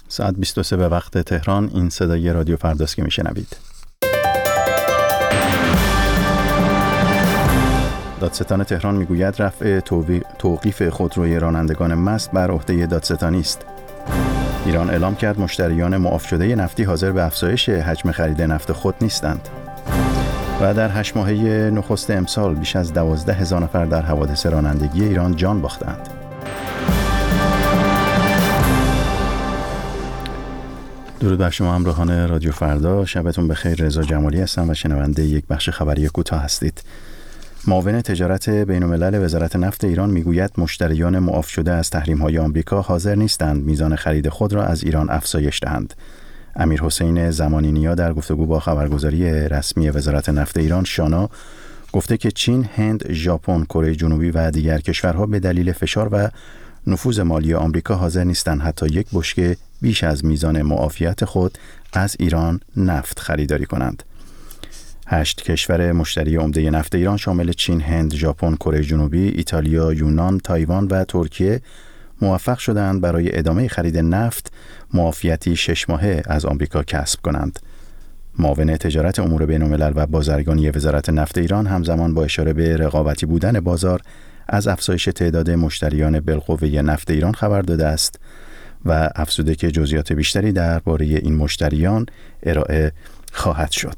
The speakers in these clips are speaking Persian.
ساعت 23 به وقت تهران. این صدای رادیو فرداست که میشنوید. دادستان تهران میگوید رفع توقیف خودروی رانندگان مست بر عهده دادستانی است. ایران اعلام کرد مشتریان معاف شده نفتی حاضر به افزایش حجم خرید نفت خود نیستند. و در 8 ماهه نخست امسال بیش از 12,000 نفر در حوادث رانندگی ایران جان باختند. درود بر شما همراهان رادیو فردا، شبتون بخیر. رضا جمالی هستم و شنونده یک بخش خبری کوتاه هستید. معاون تجارت بین‌الملل وزارت نفت ایران میگوید مشتریان معاف شده از تحریم‌های آمریکا حاضر نیستند میزان خرید خود را از ایران افزایش دهند. امیرحسین زمانی نیا در گفتگو با خبرگزاری رسمی وزارت نفت ایران شانا گفته که چین، هند، ژاپن، کره جنوبی و دیگر کشورها به دلیل فشار و نفوذ مالی آمریکا حاضر نیستند حتی یک بشکه بیش از میزان معافیت خود از ایران نفت خریداری کنند. 8 کشور مشتری عمده نفت ایران شامل چین، هند، ژاپن، کره جنوبی، ایتالیا، یونان، تایوان و ترکیه موفق شدند برای ادامه خرید نفت معافیتی 6 ماهه از آمریکا کسب کنند. معاون تجارت امور بین‌الملل و بازرگانی وزارت نفت ایران همزمان با اشاره به رقابتی بودن بازار از افزایش تعداد مشتریان بالقوه نفت ایران خبر داده است و افزوده که جزئیات بیشتری درباره این مشتریان ارائه خواهد شد.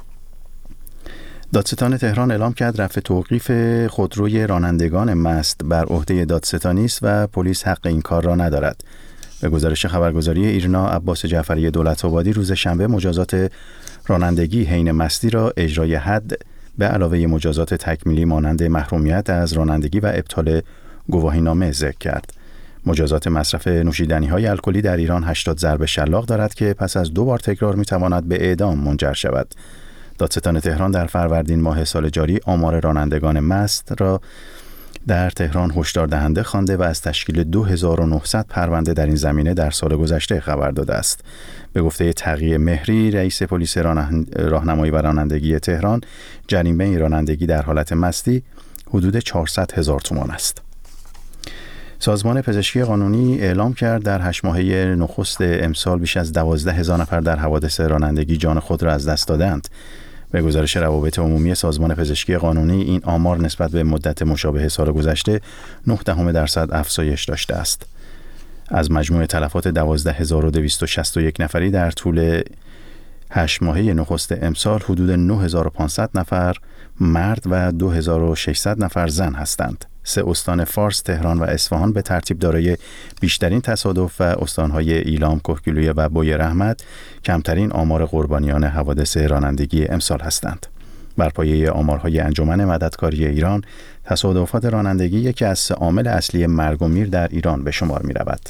دادستان تهران اعلام کرد رفع توقیف خودروی رانندگان مست بر عهده دادستانی است و پلیس حق این کار را ندارد. به گزارش خبرگزاری ایرنا، عباس جعفری دولت‌آبادی روز شنبه مجازات رانندگی حین مستی را اجرای حد به علاوه مجازات تکمیلی مانند محرومیت از رانندگی و ابطال گواهینامه ذکر کرد. مجازات مصرف نوشیدنی‌های الکلی در ایران 80 ضرب شلاق دارد که پس از 2 بار تکرار می‌تواند به اعدام منجر شود. دادستان تهران در فروردین ماه سال جاری آمار رانندگان مست را در تهران هشدار دهنده خوانده و از تشکیل 2900 پرونده در این زمینه در سال گذشته خبر داده است. به گفته تقی مهری، رئیس پلیس راهنمایی و رانندگی تهران، جریمه رانندگی در حالت مستی حدود 400,000 تومان است. سازمان پزشکی قانونی اعلام کرد در 8 ماهه نخست امسال بیش از 12,000 نفر در حوادث رانندگی جان خود را از دست دادند. به گزارش روابط عمومی سازمان پزشکی قانونی، این آمار نسبت به مدت مشابه سال گذشته 0.9% افزایش داشته است. از مجموع تلفات 12,261 نفری در طول 8 ماهه نخست امسال حدود 9,500 نفر مرد و 2,600 نفر زن هستند. 3 استان فارس، تهران و اصفهان به ترتیب دارای بیشترین تصادف و استانهای ایلام، کهگیلویه و بوی رحمت کمترین آمار قربانیان حوادث رانندگی امسال هستند. بر پایه آمارهای انجمن مددکاری ایران، تصادفات رانندگی یکی از 3 عامل اصلی مرگ و میر در ایران به شمار می رود.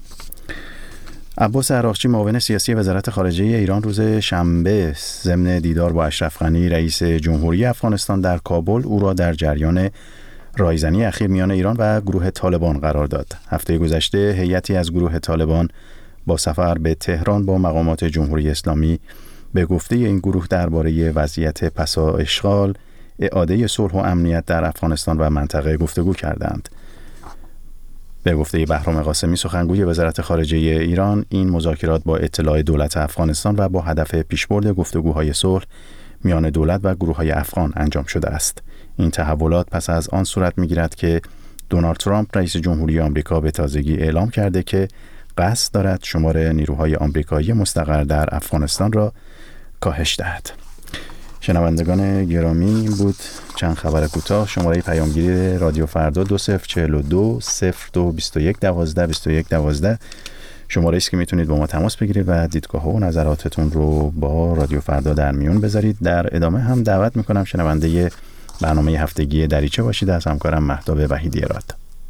عباس عراقچی، معاون سیاسی وزارت خارجه ایران، روز شنبه ضمن دیدار با اشرف غنی رئیس جمهوری افغانستان در کابل او را در جریان رایزنی اخیر میان ایران و گروه طالبان قرار داد. هفته گذشته هیئتی از گروه طالبان با سفر به تهران با مقامات جمهوری اسلامی به گفته این گروه درباره وضعیت پسا اشغال، اعاده صلح و امنیت در افغانستان و منطقه گفتگو کردند. به گفته بهرام قاسمی، سخنگوی وزارت خارجه ایران، این مذاکرات با اطلاع دولت افغانستان و با هدف پیشبرد گفتگوهای صلح میان دولت و گروه‌های افغان انجام شده است. این تحولات پس از آن صورت می‌گیرد که دونالد ترامپ رئیس جمهوری آمریکا به تازگی اعلام کرده که قصد دارد شمار نیروهای آمریکایی مستقر در افغانستان را کاهش دهد. شنوندگان گرامی، این بود چند خبر کوتاه. شماره پیامگیری رادیو فردا 2042 02 21 12 21 12 شماره است که میتونید با ما تماس بگیرید و دیدگاه و نظراتتون رو با رادیو فردا در میون بذارید. در ادامه هم دعوت میکنم شنونده برنامه هفتگی دریچه باشید از همکارم مهتاب وحیدی راد.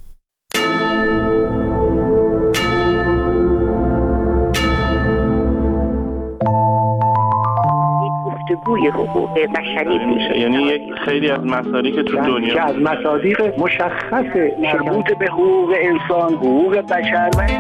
گفتگوی حقوق بشری میشه، یعنی یک خیلی از مسائلی که تو دنیا که از مصادیق مشخص مربوط به حقوق انسان، حقوق بشر و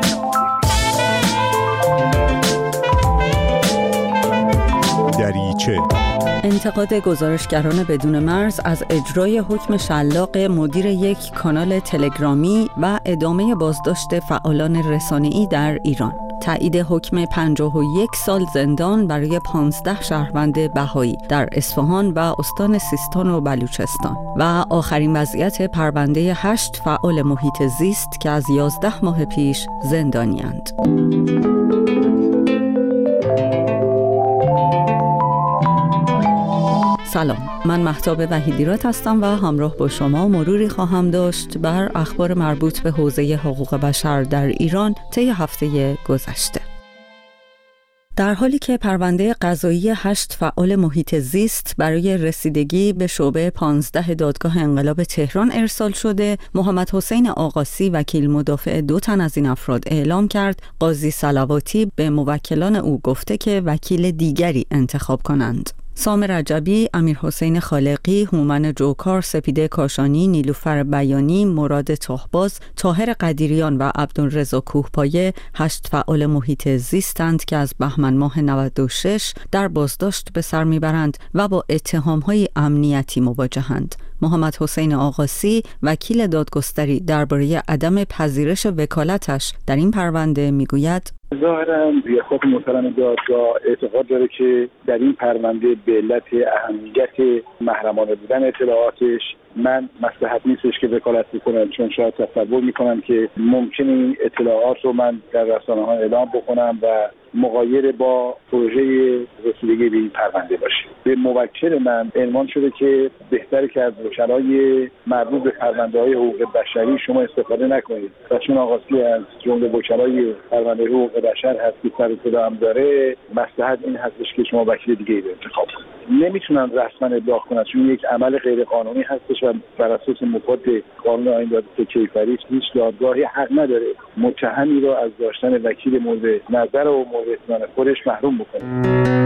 دریچه. انتقاد گزارشگران بدون مرز از اجرای حکم شلاق مدیر یک کانال تلگرامی و ادامه بازداشت فعالان رسانه‌ای در ایران. تایید حکم 51 سال زندان برای 15 شهروند بهایی در اصفهان و استان سیستان و بلوچستان و آخرین وضعیت پرونده 8 فعال محیط زیست که از 11 ماه پیش زندانی‌اند. سلام، من مهتاب وحیدیراد هستم و همراه با شما مروری خواهم داشت بر اخبار مربوط به حوزه حقوق بشر در ایران طی هفته گذشته. در حالی که پرونده قضایی 8 فعال محیط زیست برای رسیدگی به شعبه 15 دادگاه انقلاب تهران ارسال شده، محمد حسین آقاسی وکیل مدافع 2 تن از این افراد اعلام کرد قاضی صلواتی به موکلان او گفته که وکیل دیگری انتخاب کنند. سام رجبی، امیر حسین خالقی، هومن جوکار، سپیده کاشانی، نیلوفر بیانی، مراد تاهباز، طاهر قدیریان و عبدالرضا کوهپایه 8 فعال محیط زیستند که از بهمن ماه 96 در بازداشت به سر میبرند و با اتهام‌های امنیتی مواجهند. محمد حسین آقاسی وکیل دادگستری درباره عدم پذیرش وکالتش در این پرونده میگوید: ظاهراً ریاست محترم دادگاه اعتقاد داره که در این پرونده به علت اهمیت محرمانه بودن اطلاعاتش من مصلحت نیستش که وکالت بکنم، چون شاید تصور میکنم که ممکنه این اطلاعات رو من در رسانه‌ها اعلام بکنم و مغایر با پروژه رسیدگی به این پرونده باشه. به موکل من عنوان شده که بهتره که از وکلای مربوط به پرونده‌های حقوق بشری شما استفاده نکنید و چون آقاسی از جمله وکلای پرونده حقوق بشر هست که سر صدا هم داره، مصلحت این هستش که شما وکیل دیگه رو انتخاب کنید. نمیتونن رسما ابلاغ کنن چون یک عمل غیر قانونی هستش و بر اساس مفاد قانون آیین دادگستری کیفری هیچ دادگاهی حق نداره متهمی رو از داشتن وکیل مورد نظر و مورد اطمینان خودش محروم بکنه.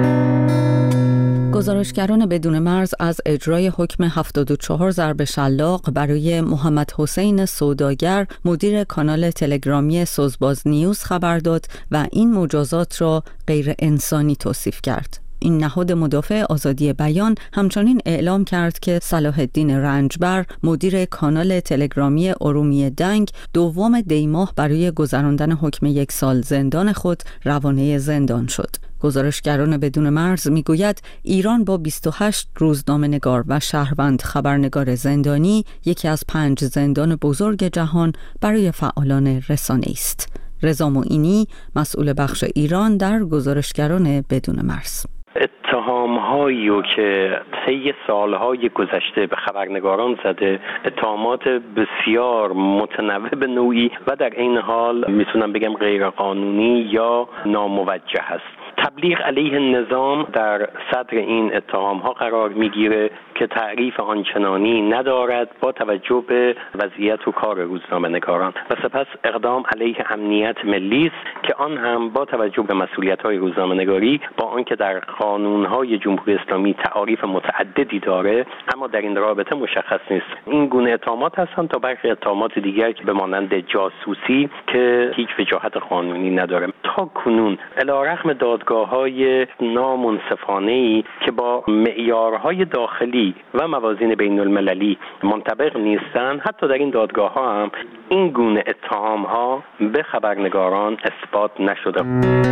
گزارشگران بدون مرز از اجرای حکم 74 ضرب شلاق برای محمد حسین سوداگر مدیر کانال تلگرامی سوزباز نیوز خبر داد و این مجازات را غیر انسانی توصیف کرد. این نهاد مدافع آزادی بیان همچنین اعلام کرد که صلاح الدین رنجبر مدیر کانال تلگرامی ارومیه دنگ 2 دی‌ماه برای گذراندن حکم 1 سال زندان خود روانه زندان شد. گزارشگران بدون مرز میگوید ایران با 28 روزنامه‌نگار و شهروند خبرنگار زندانی یکی از 5 زندان بزرگ جهان برای فعالان رسانه‌ای است. رضا معینی، مسئول بخش ایران در گزارشگران بدون مرز: اتهام‌هایی که طی سالهای گذشته به خبرنگاران زده، اتهامات بسیار متنوع به نوعی و در این حال میتونم بگم غیر قانونی یا ناموجه است. تبلیغ علیه نظام در صدر این اتهام‌ها قرار میگیره که تعریف آنچنانی ندارد با توجه به وضعیت و کار روزنامه‌نگاران و سپس اقدام علیه امنیت ملی است که آن هم با توجه به مسئولیت‌های روزنامه‌نگاری با آنکه در قانون‌های جمهوری اسلامی تعاریف متعددی داره اما در این رابطه مشخص نیست. این گونه اتهامات هستند تا برخی اتهامات دیگر که به مانند جاسوسی که هیچ وجاهت قانونی نداره. تا کنون علیرغم دادگاه‌های نامنصفانه‌ای که با معیارهای داخلی و موازین بین المللی منطبق نیستند، حتی در این دادگاه‌ها هم این گونه اتهام‌ها به خبرنگاران اثبات نشده.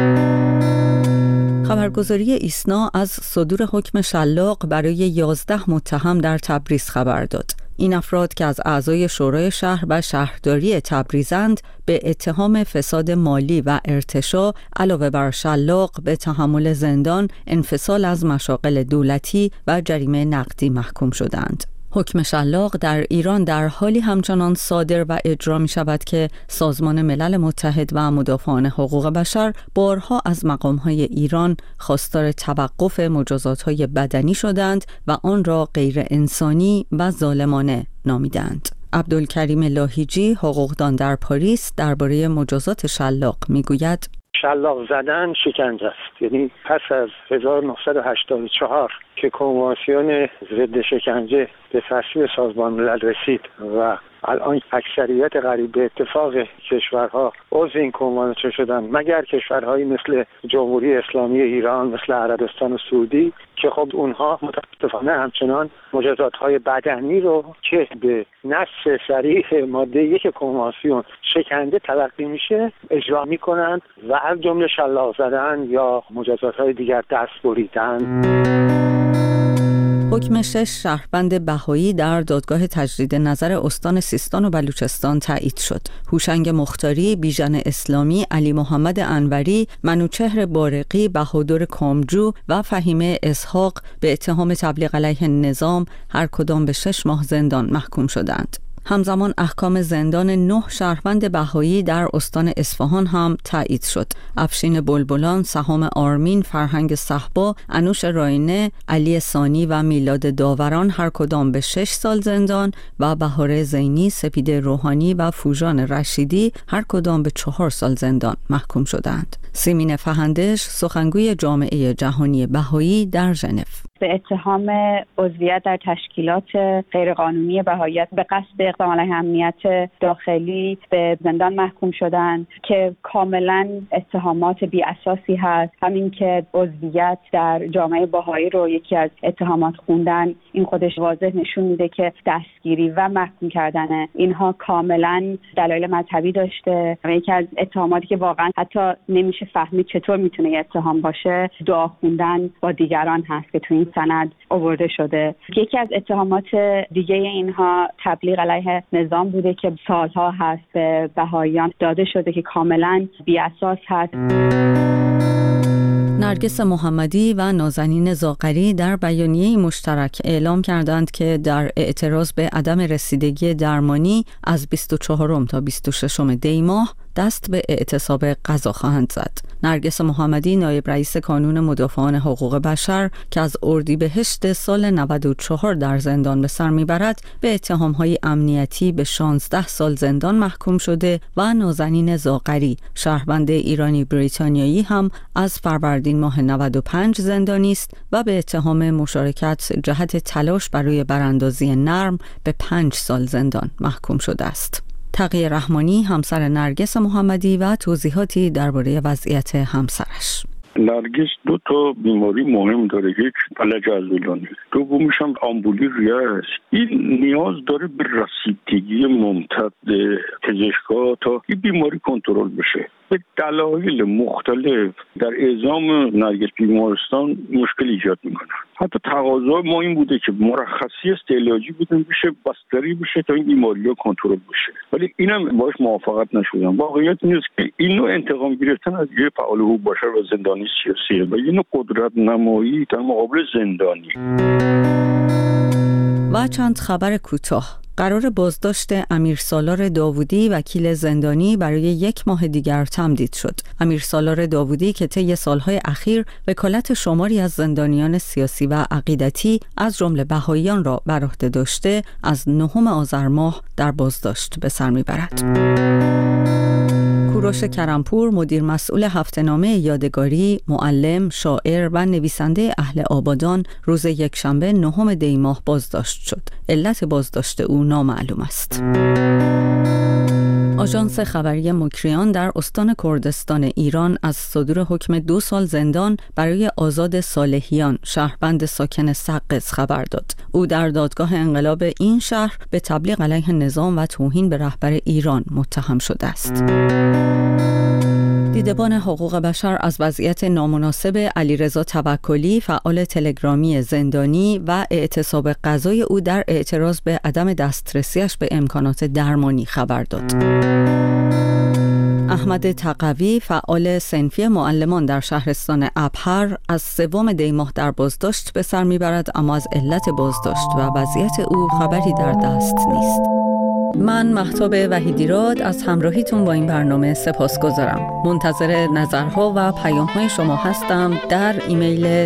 خبرگزاری ایسنا از صدور حکم شلاق برای 11 متهم در تبریز خبر داد. این افراد که از اعضای شورای شهر و شهرداری تبریزند به اتهام فساد مالی و ارتشاء علاوه بر شلاق به تحمل زندان، انفصال از مشاغل دولتی و جریمه نقدی محکوم شدند. حکم شلاق در ایران در حالی همچنان صادر و اجرا می شود که سازمان ملل متحد و مدافعان حقوق بشر بارها از مقام‌های ایران خواستار توقف مجازات‌های بدنی شدند و آن را غیر انسانی و ظالمانه نامیدند. عبدالکریم لاهیجی، حقوقدان در پاریس، درباره مجازات شلاق میگوید: شلاق زدن شکنجه است. یعنی پس از 1984 که کنوانسیون ضد شکنجه به تصویب سازمان ملل رسید و الان اکثریت قریب به اتفاق کشورها عضو این کنوانسیون شدن، مگر کشورهایی مثل جمهوری اسلامی ایران، مثل عربستان سعودی که خب اونها متاسفانه همچنان مجازات‌های بدنی رو که به نص صریح ماده 1 کنوانسیون شکنجه تلقی میشه اجرا میکنند و از جمله شلاق زدن یا مجازات‌های دیگر دست بریدن. حکم 6 شهروند بهایی در دادگاه تجدید نظر استان سیستان و بلوچستان تایید شد. هوشنگ مختاری، بیژن اسلامی، علی محمد انوری، منوچهر بارقی، بهادر کامجو و فهیمه اسحاق به اتهام تبلیغ علیه نظام هر کدام به 6 ماه زندان محکوم شدند. همزمان احکام زندان 9 شهروند بهایی در استان اصفهان هم تایید شد. افشین بلبلان، سهام آرمین، فرهنگ صحبا، انوش راینه، علی ثانی و میلاد داوران هر کدام به 6 سال زندان و بهاره زینی، سپید روحانی و فوژان رشیدی هر کدام به 4 سال زندان محکوم شدند. سیمین فهندش، سخنگوی جامعه جهانی بهایی در ژنو، به اتهام عضویت در تشکیلات غیرقانونی بهاییت به قصد اقدام علیه امنیت داخلی به زندان محکوم شدند که کاملا اتهامات بی اساسی هست. همین که عضویت در جامعه بهایی رو یکی از اتهامات خوندن، این خودش واضح نشون میده که دستگیری و محکوم کردن اینها کاملا دلایل مذهبی داشته و یکی از اتهاماتی که واقعا حتی نمیشه فهمید چطور میتونه اتهام باشه، دعا خوندن با دیگران هست که تو این سند آورده شده. یکی از اتهامات دیگه اینها تبلیغ علیه نظام بوده که سالها هست به بهاییان داده شده که کاملا بی اساس هست. نرگس محمدی و نازنین زاغری در بیانیه مشترک اعلام کردند که در اعتراض به عدم رسیدگی درمانی از 24 تا 26 دی ماه دست به اعتصاب غذا خواهند زد. نرگس محمدی، نایب رئیس کانون مدافعان حقوق بشر که از اردیبهشت سال 94 در زندان به سر میبرد، به اتهام‌های امنیتی به 16 سال زندان محکوم شده و نازنین زاغری، شهروند ایرانی بریتانیایی هم از فروردین ماه 95 زندانی است و به اتهام مشارکت جهت تلاش برای براندازی نرم به 5 سال زندان محکوم شده است. تقی رحمانی، همسر نرگس محمدی و توضیحاتی درباره وضعیت همسرش. نرگس 2 تا بیماری مهم داره، یک فلج عضلانی، دومیش هم آمبولی ریه است. این نیاز داره به رسیدگی ممتد پزشکا تا این بیماری کنترل بشه. به دلایل مختلف در اعزام نرگس بیمارستان مشکل ایجاد میکنه. حتی تقاضا ما این بوده که مرخصی استعلاجی بدون بشه، بستری بشه تا این بیماری ها کنترل بشه، ولی اینم باهاش موافقت نشدن. واقعیت این است که این نوع انتقام گرفتن از یه فعال حقوق بشر و زندانی سیاسیه و یه نوع قدرت نمایی در مقابل زندانی. و چند خبر کوتاه. قرار بازداشت امیر سالار داوودی، وکیل زندانی، برای 1 ماه دیگر تمدید شد. امیر سالار داوودی که طی سالهای اخیر وکالت شماری از زندانیان سیاسی و عقیدتی از جمله بهائیان را بر عهده داشته، از 9 آذر ماه در بازداشت به سر میبرد. کوروش کرمپور، مدیر مسئول هفته‌نامه یادگاری، معلم، شاعر و نویسنده اهل آبادان، روز یکشنبه 9 دی ماه بازداشت شد. علت بازداشت او نامعلوم است. آژانس خبری مکریان در استان کردستان ایران از صدور حکم 2 سال زندان برای آزاد صالحیان، شهروند ساکن سقز، خبر داد. او در دادگاه انقلاب این شهر به تبلیغ علیه نظام و توهین به رهبر ایران متهم شده است. دیدبان حقوق بشر از وضعیت نامناسب علیرضا توکلی، فعال تلگرامی زندانی و اعتصاب غذای او در اعتراض به عدم دسترسیش به امکانات درمانی خبر داد. احمد تقوی، فعال صنفی معلمان در شهرستان ابهر، از 3 دی ماه در بازداشت به سر میبرد، اما از علت بازداشت و وضعیت او خبری در دست نیست. من مهتاب وحیدیراد از همراهیتون با این برنامه سپاسگزارم. منتظر نظرها و پیام‌های شما هستم در ایمیل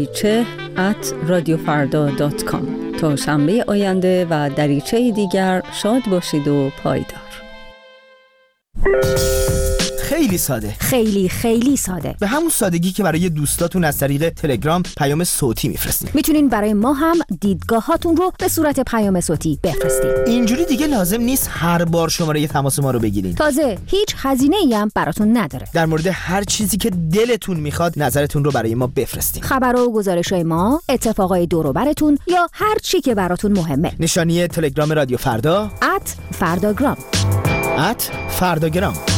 dariche@radiofarda.com. تا شنبه آینده و دریچه دیگر، شاد باشید و پایدار. خیلی خیلی ساده. خیلی خیلی ساده. به همون سادگی که برای دوستاتون از طریق تلگرام پیام صوتی میفرستین. میتونین برای ما هم دیدگاهاتون رو به صورت پیام صوتی بفرستین. اینجوری دیگه لازم نیست هر بار شماره تماس ما رو بگیرین. تازه هیچ هزینه‌ای هم براتون نداره. در مورد هر چیزی که دلتون میخواد نظرتون رو برای ما بفرستین. خبرها و گزارش‌های ما، اتفاقای دور و براتون یا هر چی که براتون مهمه. نشانی تلگرام رادیو فردا @فرداگرام. @فرداگرام.